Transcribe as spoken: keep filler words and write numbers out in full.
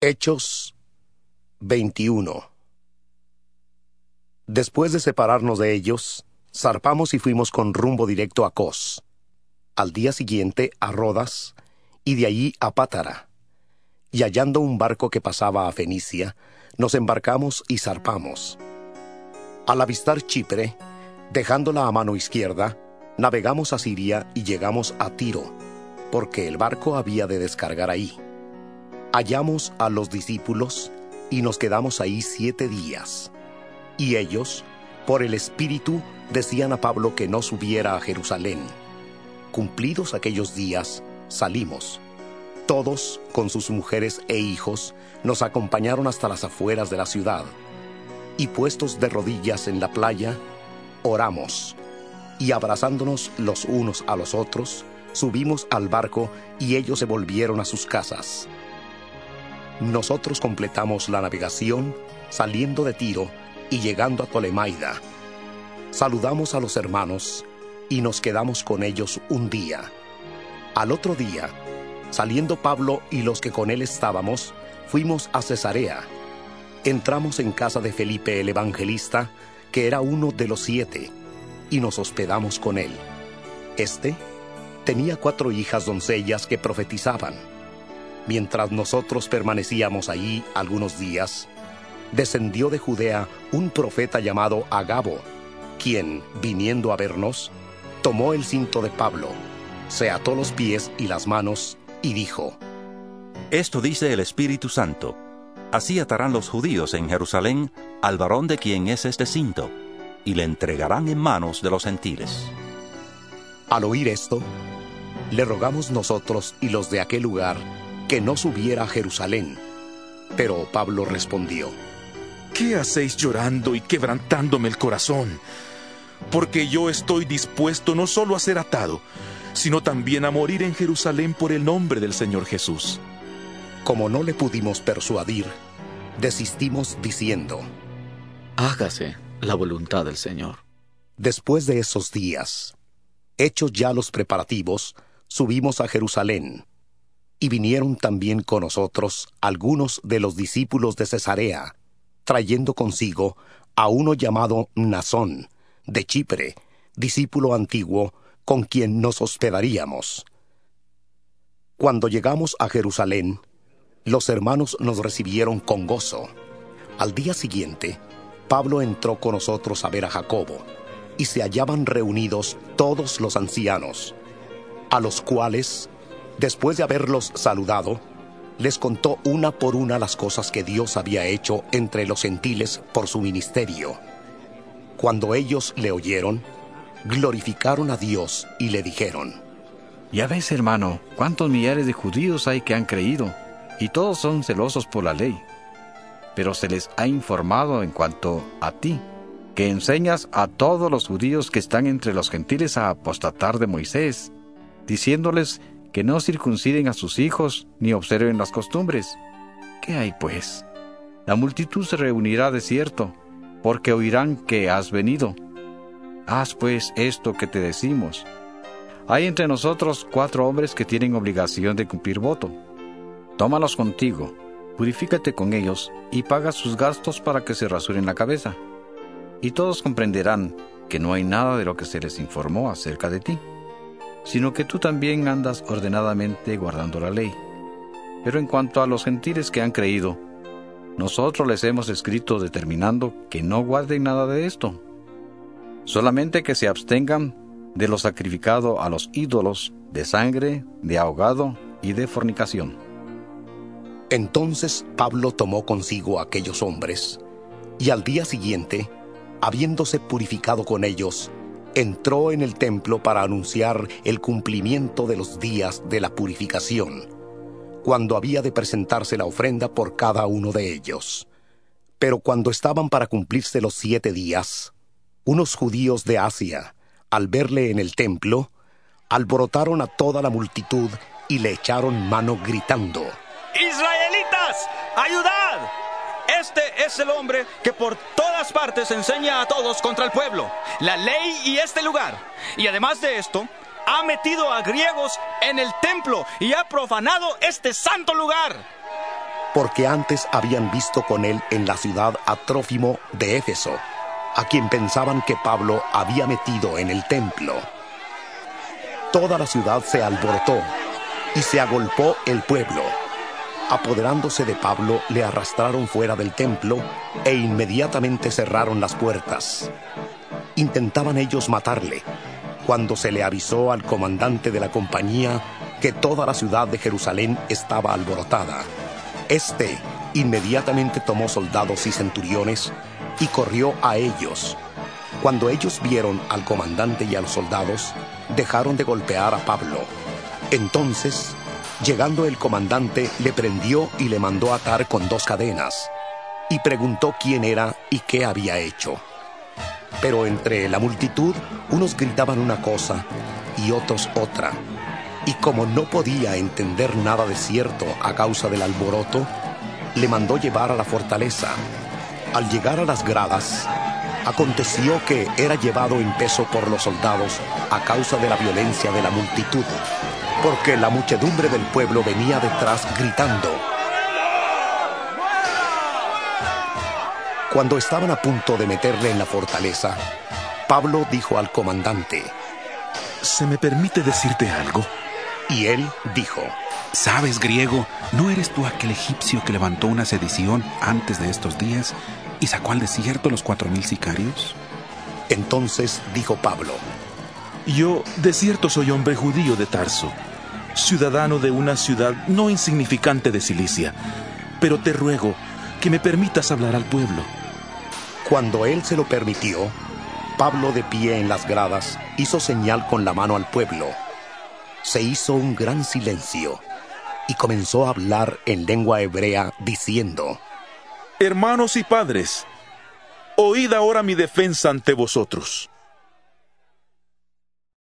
Hechos veintiuno. Después de separarnos de ellos, zarpamos y fuimos con rumbo directo a Cos. Al día siguiente a Rodas, y de allí a Pátara. Y hallando un barco que pasaba a Fenicia, nos embarcamos y zarpamos. Al avistar Chipre, dejándola a mano izquierda, navegamos a Siria y llegamos a Tiro, porque el barco había de descargar ahí. Hallamos a los discípulos y nos quedamos ahí siete días. Y ellos, por el Espíritu, decían a Pablo que no subiera a Jerusalén. Cumplidos aquellos días, salimos. Todos, con sus mujeres e hijos, nos acompañaron hasta las afueras de la ciudad. Y puestos de rodillas en la playa, oramos. Y abrazándonos los unos a los otros, subimos al barco y ellos se volvieron a sus casas. Nosotros completamos la navegación, saliendo de Tiro y llegando a Tolemaida. Saludamos a los hermanos y nos quedamos con ellos un día. Al otro día, saliendo Pablo y los que con él estábamos, fuimos a Cesarea. Entramos en casa de Felipe el evangelista, que era uno de los siete, y nos hospedamos con él. Este tenía cuatro hijas doncellas que profetizaban. Mientras nosotros permanecíamos allí algunos días, descendió de Judea un profeta llamado Agabo, quien, viniendo a vernos, tomó el cinto de Pablo, se ató los pies y las manos, y dijo: Esto dice el Espíritu Santo: así atarán los judíos en Jerusalén al varón de quien es este cinto, y le entregarán en manos de los gentiles. Al oír esto, le rogamos nosotros y los de aquel lugar que no subiera a Jerusalén. Pero Pablo respondió: ¿Qué hacéis llorando y quebrantándome el corazón? Porque yo estoy dispuesto no solo a ser atado, sino también a morir en Jerusalén por el nombre del Señor Jesús. Como no le pudimos persuadir, desistimos diciendo: Hágase la voluntad del Señor. Después de esos días, hechos ya los preparativos, subimos a Jerusalén. Y vinieron también con nosotros algunos de los discípulos de Cesarea, trayendo consigo a uno llamado Mnasón, de Chipre, discípulo antiguo, con quien nos hospedaríamos. Cuando llegamos a Jerusalén, los hermanos nos recibieron con gozo. Al día siguiente, Pablo entró con nosotros a ver a Jacobo, y se hallaban reunidos todos los ancianos, a los cuales, después de haberlos saludado, les contó una por una las cosas que Dios había hecho entre los gentiles por su ministerio. Cuando ellos le oyeron, glorificaron a Dios y le dijeron: Ya ves, hermano, cuántos millares de judíos hay que han creído, y todos son celosos por la ley. Pero se les ha informado en cuanto a ti, que enseñas a todos los judíos que están entre los gentiles a apostatar de Moisés, diciéndoles que no circunciden a sus hijos ni observen las costumbres. ¿Qué hay, pues? La multitud se reunirá de cierto, porque oirán que has venido. Haz, pues, esto que te decimos. Hay entre nosotros cuatro hombres que tienen obligación de cumplir voto. Tómalos contigo, purifícate con ellos, y paga sus gastos para que se rasuren la cabeza. Y todos comprenderán que no hay nada de lo que se les informó acerca de ti, sino que tú también andas ordenadamente guardando la ley. Pero en cuanto a los gentiles que han creído, nosotros les hemos escrito determinando que no guarden nada de esto, solamente que se abstengan de lo sacrificado a los ídolos, de sangre, de ahogado y de fornicación. Entonces Pablo tomó consigo a aquellos hombres, y al día siguiente, habiéndose purificado con ellos, entró en el templo para anunciar el cumplimiento de los días de la purificación, cuando había de presentarse la ofrenda por cada uno de ellos. Pero cuando estaban para cumplirse los siete días, unos judíos de Asia, al verle en el templo, alborotaron a toda la multitud y le echaron mano gritando: ¡Israelitas, ayudad! Este es el hombre que por todas partes enseña a todos contra el pueblo, la ley y este lugar. Y además de esto, ha metido a griegos en el templo y ha profanado este santo lugar. porque antes habían visto con él en la ciudad a Trófimo de Éfeso, a quien pensaban que Pablo había metido en el templo. Toda la ciudad se alborotó y se agolpó el pueblo. Apoderándose de Pablo, le arrastraron fuera del templo e inmediatamente cerraron las puertas. Intentaban ellos matarle, cuando se le avisó al comandante de la compañía que toda la ciudad de Jerusalén estaba alborotada. Este inmediatamente tomó soldados y centuriones y corrió a ellos. Cuando ellos vieron al comandante y a los soldados, dejaron de golpear a Pablo. Entonces, llegando el comandante, le prendió y le mandó atar con dos cadenas, y preguntó quién era y qué había hecho. Pero entre la multitud, unos gritaban una cosa y otros otra, y como no podía entender nada de cierto a causa del alboroto, le mandó llevar a la fortaleza. Al llegar a las gradas, aconteció que era llevado en peso por los soldados a causa de la violencia de la multitud, porque la muchedumbre del pueblo venía detrás gritando. Cuando estaban a punto de meterle en la fortaleza, Pablo dijo al comandante: ¿Se me permite decirte algo? Y él dijo: ¿Sabes, griego, no eres tú aquel egipcio que levantó una sedición antes de estos días y sacó al desierto los cuatro mil sicarios? Entonces dijo Pablo: Yo, de cierto, soy hombre judío de Tarso, ciudadano de una ciudad no insignificante de Cilicia, pero te ruego que me permitas hablar al pueblo. Cuando él se lo permitió, Pablo, de pie en las gradas, hizo señal con la mano al pueblo. Se hizo un gran silencio y comenzó a hablar en lengua hebrea, diciendo: Hermanos y padres, oíd ahora mi defensa ante vosotros.